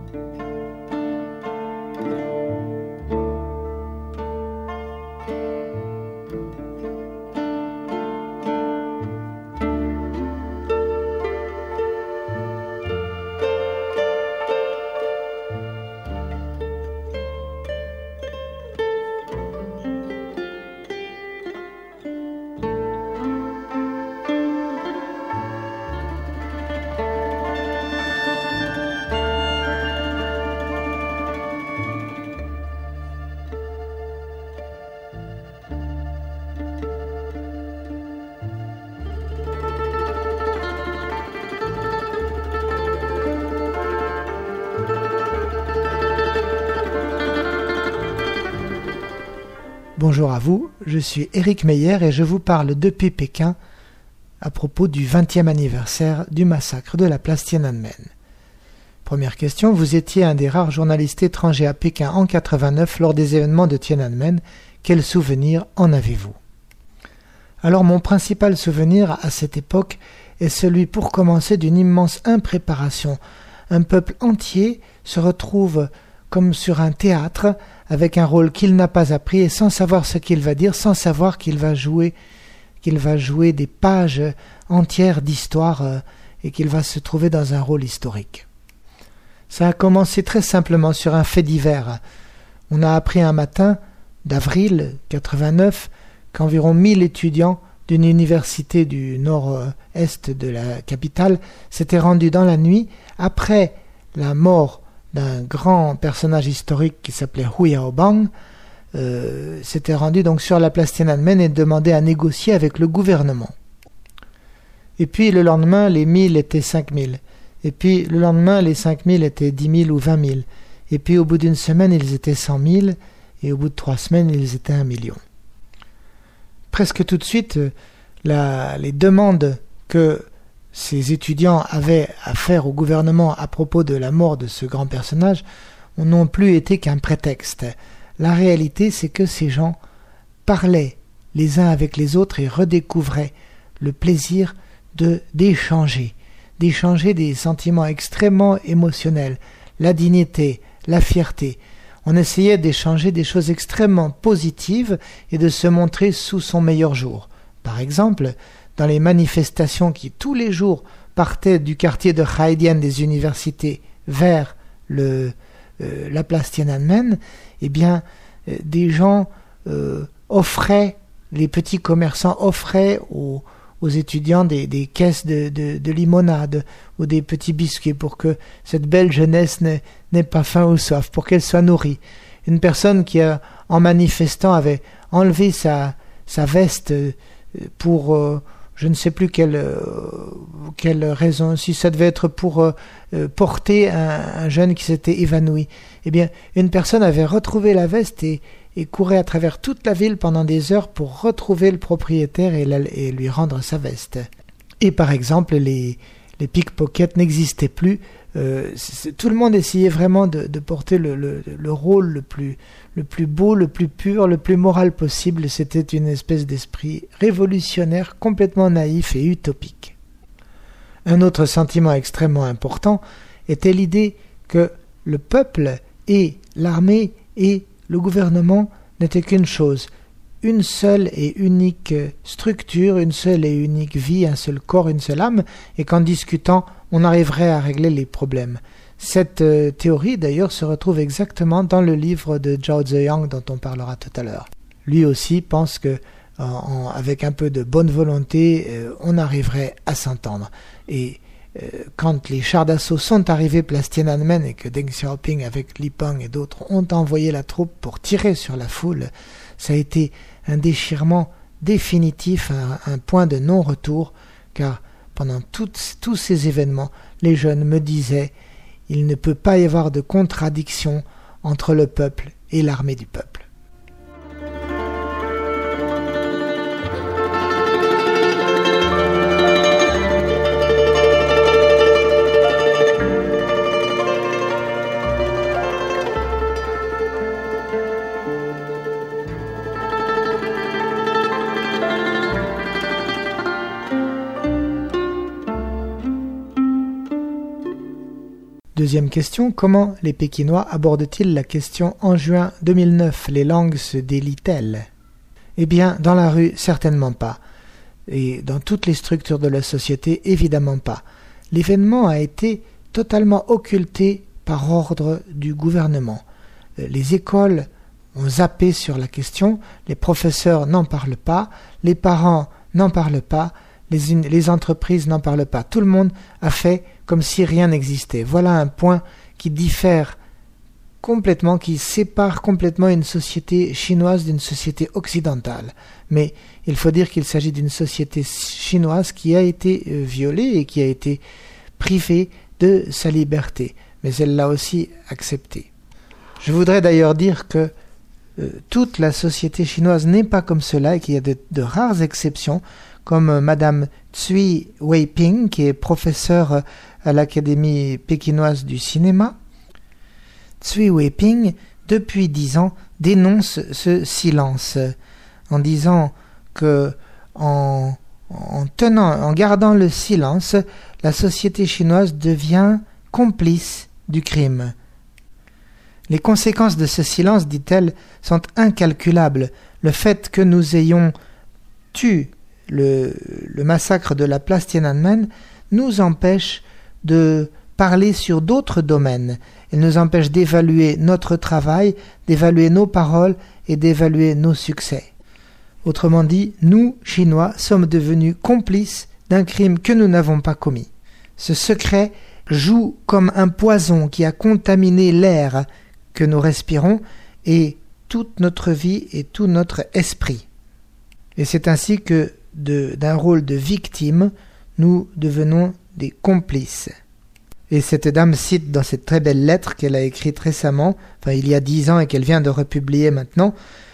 Bonjour à vous, je suis Éric Meyer et je vous parle depuis Pékin à propos du 20e anniversaire du massacre de la place Tiananmen. Première question, vous étiez un des rares journalistes étrangers à Pékin en 89 lors des événements de Tiananmen. Quel souvenir en avez-vous? Alors mon principal souvenir à cette époque est celui pour commencer d'une immense impréparation. Un peuple entier se retrouve comme sur un théâtre, avec un rôle qu'il n'a pas appris et sans savoir ce qu'il va dire, sans savoir qu'il va jouer des pages entières d'histoire et qu'il va se trouver dans un rôle historique. Ça a commencé très simplement sur un fait divers. On a appris un matin d'avril 89 qu'environ 1000 étudiants d'une université du nord-est de la capitale s'étaient rendus dans la nuit après la mort d'un grand personnage historique qui s'appelait Hu Yaobang, s'était rendu donc sur la place Tiananmen et demandait à négocier avec le gouvernement. Et puis le lendemain, les 1000 étaient 5000. Et puis le lendemain, les 5000 étaient 10 000 ou 20 000. Et puis au bout d'une semaine, ils étaient 100 000. Et au bout de 3 semaines, ils étaient 1 million. Presque tout de suite, les demandes que ces étudiants avaient à faire au gouvernement à propos de la mort de ce grand personnage n'ont plus été qu'un prétexte. La réalité, c'est que ces gens parlaient les uns avec les autres et redécouvraient le plaisir d'échanger des sentiments extrêmement émotionnels, la dignité, la fierté. On essayait d'échanger des choses extrêmement positives et de se montrer sous son meilleur jour. Par exemple, dans les manifestations qui tous les jours partaient du quartier de Haidian des universités vers la place Tiananmen, eh bien, des gens les petits commerçants offraient aux étudiants des caisses de limonade ou des petits biscuits pour que cette belle jeunesse n'ait pas faim ou soif, pour qu'elle soit nourrie. Une personne qui, en manifestant, avait enlevé sa veste pour je ne sais plus quelle raison, si ça devait être pour porter un jeune qui s'était évanoui. Eh bien, une personne avait retrouvé la veste et courait à travers toute la ville pendant des heures pour retrouver le propriétaire et lui rendre sa veste. Et par exemple, les pickpockets n'existaient plus. Tout le monde essayait vraiment de porter le rôle le plus beau, le plus pur, le plus moral possible. C'était une espèce d'esprit révolutionnaire, complètement naïf et utopique. Un autre sentiment extrêmement important était l'idée que le peuple et l'armée et le gouvernement n'étaient qu'une chose, une seule et unique structure, une seule et unique vie, un seul corps, une seule âme, et qu'en discutant, on arriverait à régler les problèmes. Cette théorie, d'ailleurs, se retrouve exactement dans le livre de Zhao Ziyang dont on parlera tout à l'heure. Lui aussi pense que, avec un peu de bonne volonté, on arriverait à s'entendre. Et quand les chars d'assaut sont arrivés place Tiananmen et que Deng Xiaoping avec Li Peng et d'autres ont envoyé la troupe pour tirer sur la foule, ça a été un déchirement définitif, un point de non-retour, car pendant tous ces événements, les jeunes me disaient « Il ne peut pas y avoir de contradiction entre le peuple et l'armée du peuple ». Deuxième question, comment les Pékinois abordent-ils la question en juin 2009? Les langues se délient-elles? Eh bien, dans la rue, certainement pas. Et dans toutes les structures de la société, évidemment pas. L'événement a été totalement occulté par ordre du gouvernement. Les écoles ont zappé sur la question, les professeurs n'en parlent pas, les parents n'en parlent pas, les entreprises n'en parlent pas. Tout le monde a fait comme si rien n'existait. Voilà un point qui diffère complètement, qui sépare complètement une société chinoise d'une société occidentale. Mais il faut dire qu'il s'agit d'une société chinoise qui a été violée et qui a été privée de sa liberté. Mais elle l'a aussi acceptée. Je voudrais d'ailleurs dire que toute la société chinoise n'est pas comme cela et qu'il y a de rares exceptions, comme Madame Tsui Weiping, qui est professeure à l'Académie pékinoise du cinéma. Tsui Weiping, depuis 10 ans, dénonce ce silence en disant que en gardant le silence, la société chinoise devient complice du crime. Les conséquences de ce silence, dit-elle, sont incalculables. Le fait que nous ayons tué le massacre de la place Tiananmen nous empêche de parler sur d'autres domaines. Il nous empêche d'évaluer notre travail, d'évaluer nos paroles et d'évaluer nos succès. Autrement dit, nous, Chinois, sommes devenus complices d'un crime que nous n'avons pas commis. Ce secret joue comme un poison qui a contaminé l'air que nous respirons et toute notre vie et tout notre esprit. Et c'est ainsi que d'un rôle de victime, nous devenons des complices. Et cette dame cite dans cette très belle lettre qu'elle a écrite récemment, il y a 10 ans et qu'elle vient de republier maintenant,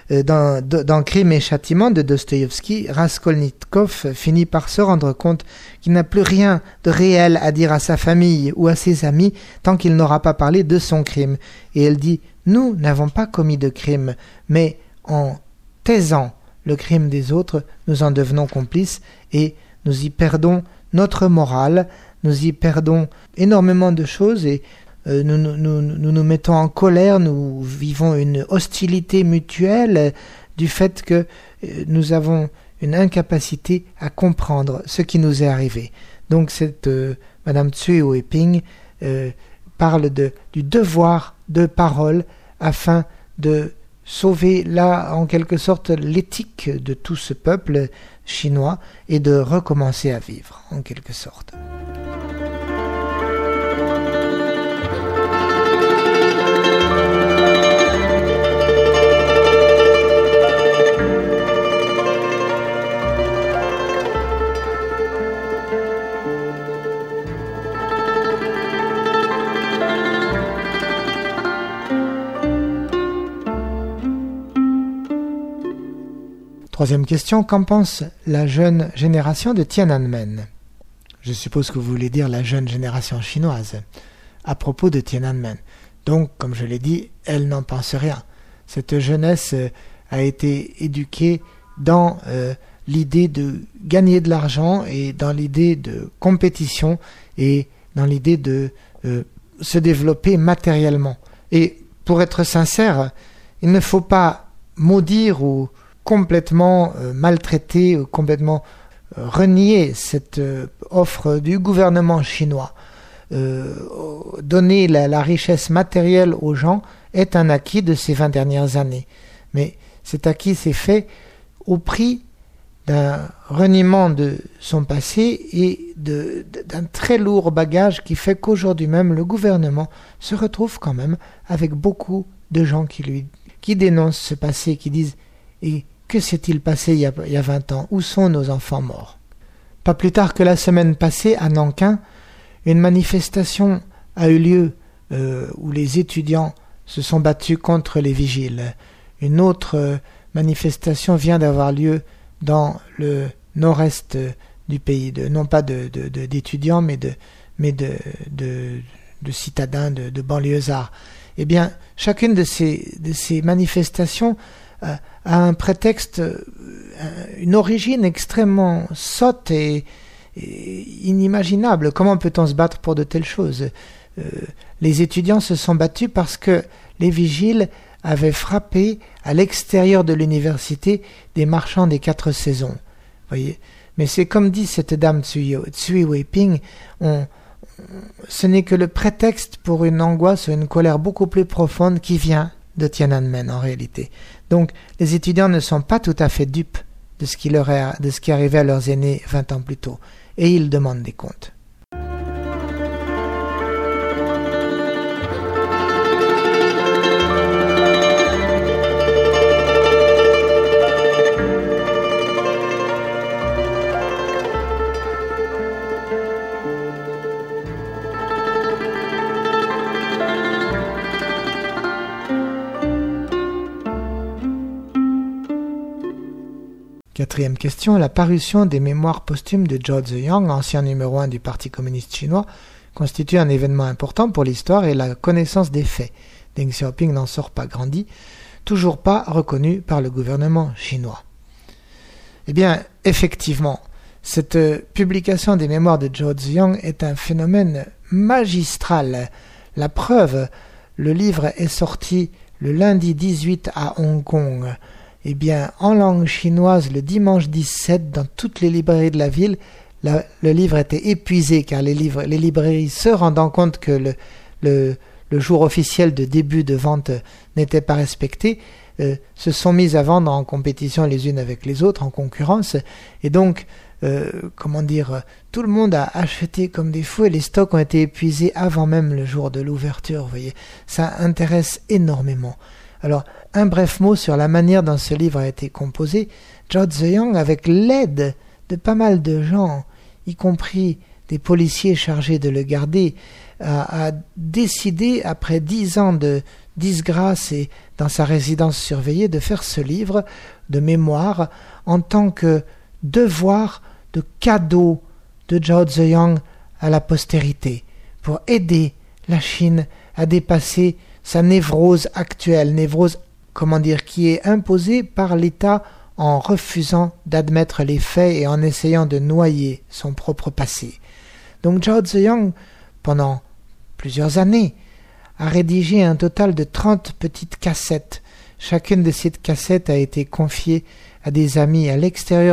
dans Crime et Châtiment de Dostoïevski, Raskolnikov finit par se rendre compte qu'il n'a plus rien de réel à dire à sa famille ou à ses amis tant qu'il n'aura pas parlé de son crime. Et elle dit « Nous n'avons pas commis de crime, mais en taisant le crime des autres, nous en devenons complices et nous y perdons notre morale, nous y perdons énormément de choses et nous mettons en colère, nous vivons une hostilité mutuelle du fait que nous avons une incapacité à comprendre ce qui nous est arrivé. » Donc cette Madame Tsui Weiping parle du devoir de parole afin de sauver là en quelque sorte l'éthique de tout ce peuple chinois et de recommencer à vivre en quelque sorte. Troisième question, qu'en pense la jeune génération de Tiananmen? Je suppose que vous voulez dire la jeune génération chinoise, à propos de Tiananmen. Donc, comme je l'ai dit, elle n'en pense rien. Cette jeunesse a été éduquée dans l'idée de gagner de l'argent et dans l'idée de compétition et dans l'idée de se développer matériellement. Et pour être sincère, il ne faut pas maudire ou complètement maltraiter ou complètement renier cette offre du gouvernement chinois. Donner la richesse matérielle aux gens est un acquis de ces 20 dernières années. Mais cet acquis s'est fait au prix d'un reniement de son passé et d'un très lourd bagage qui fait qu'aujourd'hui même le gouvernement se retrouve quand même avec beaucoup de gens qui dénoncent ce passé, qui disent « Et que s'est-il passé il y a 20 ans? Où sont nos enfants morts ?» Pas plus tard que la semaine passée, à Nankin, une manifestation a eu lieu où les étudiants se sont battus contre les vigiles. Une autre manifestation vient d'avoir lieu dans le nord-est du pays, non pas d'étudiants, mais de citadins, de banlieusards. Eh bien, chacune de ces manifestations a un prétexte, une origine extrêmement sotte et inimaginable. Comment peut-on se battre pour de telles choses? les étudiants se sont battus parce que les vigiles avaient frappé à l'extérieur de l'université des marchands des 4 saisons. Voyez. Mais c'est comme dit cette dame Tsui Wei-ping, ce n'est que le prétexte pour une angoisse ou une colère beaucoup plus profonde qui vient de Tiananmen en réalité. Donc les étudiants ne sont pas tout à fait dupes de ce qui arrivait à leurs aînés 20 ans plus tôt, et ils demandent des comptes. Quatrième question, la parution des mémoires posthumes de Zhao Ziyang, ancien numéro 1 du Parti communiste chinois, constitue un événement important pour l'histoire et la connaissance des faits. Deng Xiaoping n'en sort pas grandi, toujours pas reconnu par le gouvernement chinois. Eh bien, effectivement, cette publication des mémoires de Zhao Ziyang est un phénomène magistral. La preuve, le livre est sorti le lundi 18 à Hong Kong. Eh bien, en langue chinoise, le dimanche 17, dans toutes les librairies de la ville, le livre était épuisé, car les librairies, se rendant compte que le jour officiel de début de vente n'était pas respecté, se sont mises à vendre en compétition les unes avec les autres, en concurrence, et donc, tout le monde a acheté comme des fous, et les stocks ont été épuisés avant même le jour de l'ouverture, vous voyez. Ça intéresse énormément. Alors, un bref mot sur la manière dont ce livre a été composé. Zhao Ziyang, avec l'aide de pas mal de gens, y compris des policiers chargés de le garder, a décidé, après 10 ans de disgrâce et dans sa résidence surveillée, de faire ce livre de mémoire en tant que devoir de cadeau de Zhao Ziyang à la postérité, pour aider la Chine à dépasser sa névrose actuelle, qui est imposée par l'État en refusant d'admettre les faits et en essayant de noyer son propre passé. Donc Zhao Ziyang, pendant plusieurs années, a rédigé un total de 30 petites cassettes. Chacune de ces cassettes a été confiée à des amis à l'extérieur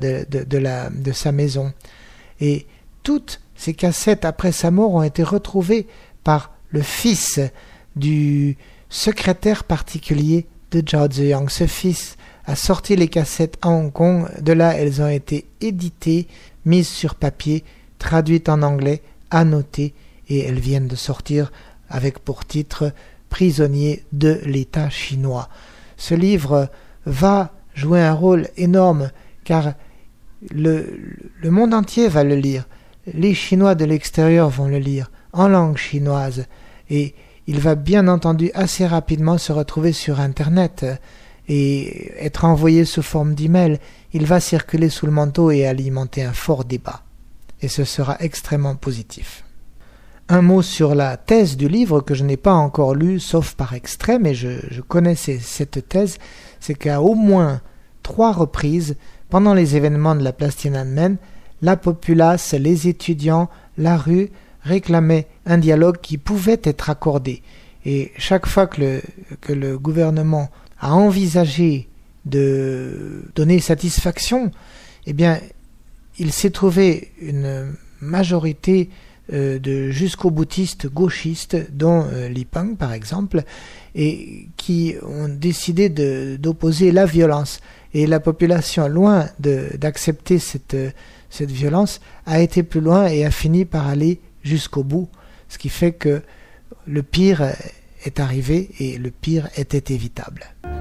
de sa maison. Et toutes ces cassettes, après sa mort, ont été retrouvées par le fils du secrétaire particulier de Zhao Ziyang. Ce fils a sorti les cassettes à Hong Kong. De là, elles ont été éditées, mises sur papier, traduites en anglais, annotées, et elles viennent de sortir avec pour titre « Prisonnier de l'État chinois ». Ce livre va jouer un rôle énorme, car le monde entier va le lire. Les Chinois de l'extérieur vont le lire en langue chinoise, et il va bien entendu assez rapidement se retrouver sur Internet et être envoyé sous forme d'email. Il va circuler sous le manteau et alimenter un fort débat. Et ce sera extrêmement positif. Un mot sur la thèse du livre que je n'ai pas encore lu, sauf par extrait, mais je connaissais cette thèse, c'est qu'à au moins 3 reprises, pendant les événements de la place Tiananmen, la populace, les étudiants, la rue réclamaient un dialogue qui pouvait être accordé. Et chaque fois que le gouvernement a envisagé de donner satisfaction, eh bien, il s'est trouvé une majorité de jusqu'au boutistes gauchistes, dont Li Peng par exemple, et qui ont décidé d'opposer la violence. Et la population, loin d'accepter cette violence, a été plus loin et a fini par aller jusqu'au bout, ce qui fait que le pire est arrivé et le pire était évitable.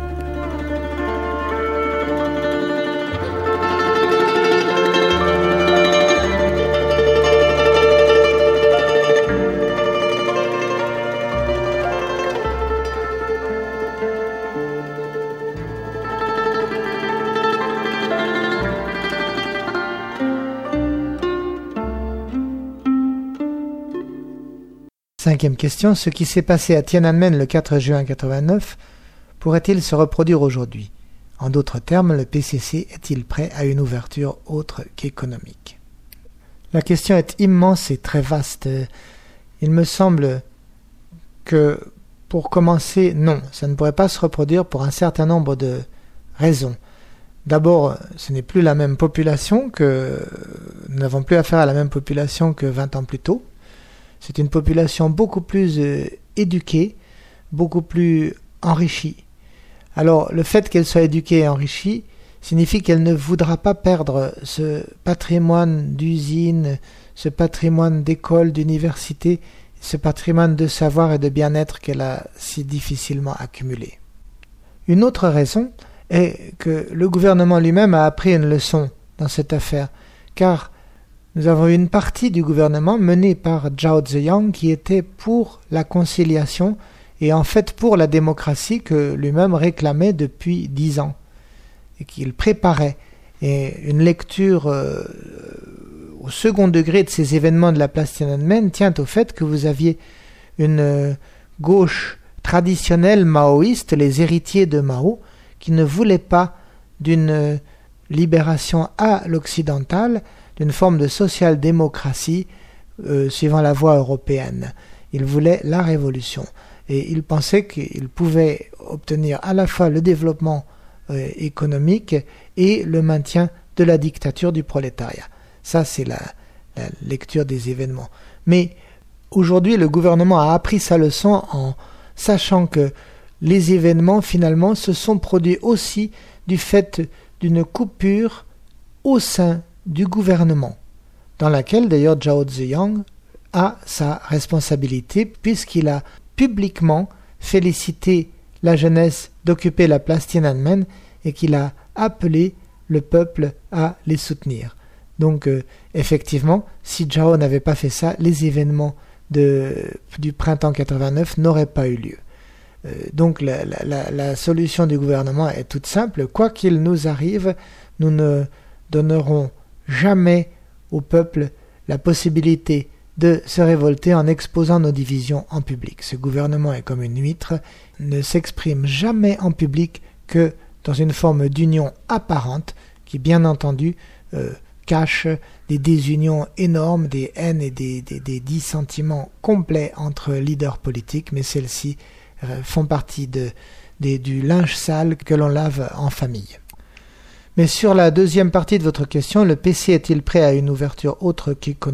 Cinquième question, ce qui s'est passé à Tiananmen le 4 juin 1989 pourrait-il se reproduire aujourd'hui? En d'autres termes, le PCC est-il prêt à une ouverture autre qu'économique? La question est immense et très vaste. Il me semble que, pour commencer, non, ça ne pourrait pas se reproduire pour un certain nombre de raisons. D'abord, ce n'est plus la même population nous n'avons plus affaire à la même population que 20 ans plus tôt. C'est une population beaucoup plus éduquée, beaucoup plus enrichie. Alors, le fait qu'elle soit éduquée et enrichie signifie qu'elle ne voudra pas perdre ce patrimoine d'usines, ce patrimoine d'écoles, d'universités, ce patrimoine de savoir et de bien-être qu'elle a si difficilement accumulé. Une autre raison est que le gouvernement lui-même a appris une leçon dans cette affaire, car nous avons une partie du gouvernement menée par Zhao Ziyang qui était pour la conciliation et en fait pour la démocratie que lui-même réclamait depuis 10 ans et qu'il préparait. Et une lecture au second degré de ces événements de la place Tiananmen tient au fait que vous aviez une gauche traditionnelle maoïste, les héritiers de Mao, qui ne voulaient pas d'une libération à l'occidentale, d'une forme de social-démocratie suivant la voie européenne. Ils voulaient la révolution. Et ils pensaient qu'ils pouvaient obtenir à la fois le développement économique et le maintien de la dictature du prolétariat. Ça, c'est la lecture des événements. Mais aujourd'hui, le gouvernement a appris sa leçon en sachant que les événements, finalement, se sont produits aussi du fait d'une coupure au sein du gouvernement, dans laquelle d'ailleurs Zhao Ziyang a sa responsabilité, puisqu'il a publiquement félicité la jeunesse d'occuper la place Tiananmen et qu'il a appelé le peuple à les soutenir. Donc effectivement, si Zhao n'avait pas fait ça, les événements du printemps 89 n'auraient pas eu lieu. Donc la solution du gouvernement est toute simple. Quoi qu'il nous arrive, nous ne donnerons jamais au peuple la possibilité de se révolter en exposant nos divisions en public. Ce gouvernement est comme une huître, ne s'exprime jamais en public que dans une forme d'union apparente qui, bien entendu, cache des désunions énormes, des haines et des dissentiments complets entre leaders politiques, mais celles-ci font partie du linge sale que l'on lave en famille. Mais sur la deuxième partie de votre question, le PC est-il prêt à une ouverture autre qu'économique ?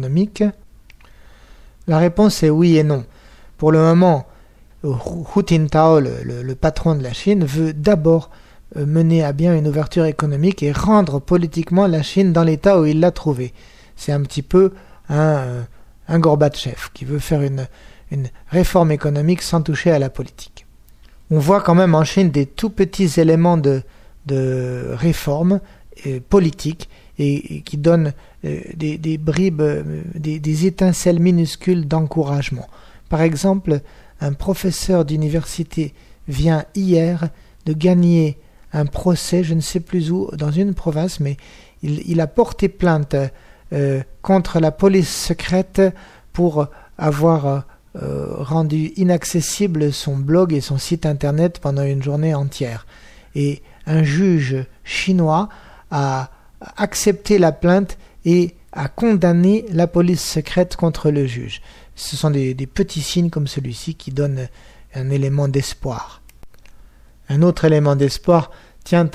La réponse est oui et non. Pour le moment, Hu Jintao, le patron de la Chine, veut d'abord mener à bien une ouverture économique et rendre politiquement la Chine dans l'état où il l'a trouvée. C'est un petit peu un Gorbatchev qui veut faire une réforme économique sans toucher à la politique. On voit quand même en Chine des tout petits éléments de réforme politique et qui donnent des bribes, des étincelles minuscules d'encouragement. Par exemple, un professeur d'université vient hier de gagner un procès, je ne sais plus où, dans une province, mais il a porté plainte contre la police secrète pour avoir rendu inaccessible son blog et son site internet pendant une journée entière. Et un juge chinois a accepté la plainte et a condamné la police secrète contre le juge. Ce sont des petits signes comme celui-ci qui donnent un élément d'espoir. Un autre élément d'espoir tient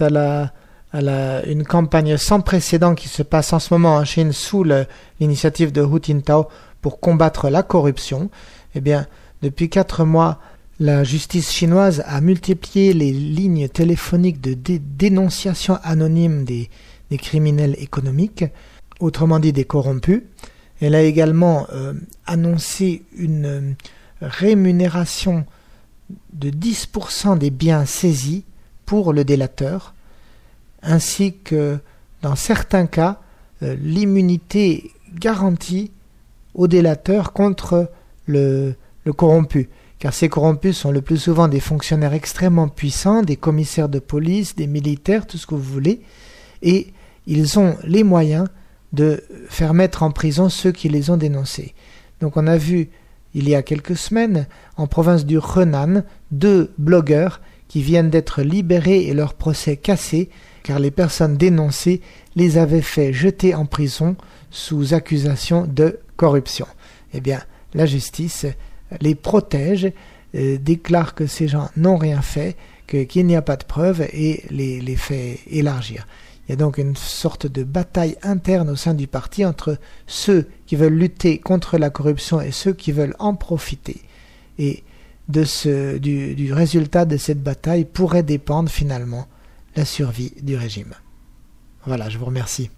à une campagne sans précédent qui se passe en ce moment en Chine sous l'initiative de Hu Jintao pour combattre la corruption. Eh bien, depuis 4 mois, la justice chinoise a multiplié les lignes téléphoniques de dénonciation anonyme des criminels économiques, autrement dit des corrompus. Elle a également annoncé une rémunération de 10% des biens saisis pour le délateur, ainsi que, dans certains cas, l'immunité garantie au délateur contre le corrompu. Car ces corrompus sont le plus souvent des fonctionnaires extrêmement puissants, des commissaires de police, des militaires, tout ce que vous voulez, et ils ont les moyens de faire mettre en prison ceux qui les ont dénoncés. Donc on a vu, il y a quelques semaines, en province du Henan, 2 blogueurs qui viennent d'être libérés et leur procès cassé, car les personnes dénoncées les avaient fait jeter en prison sous accusation de corruption. Eh bien, la justice les protège, déclare que ces gens n'ont rien fait, qu'il n'y a pas de preuves et les fait élargir. Il y a donc une sorte de bataille interne au sein du parti entre ceux qui veulent lutter contre la corruption et ceux qui veulent en profiter. Et du résultat de cette bataille pourrait dépendre finalement la survie du régime. Voilà, je vous remercie.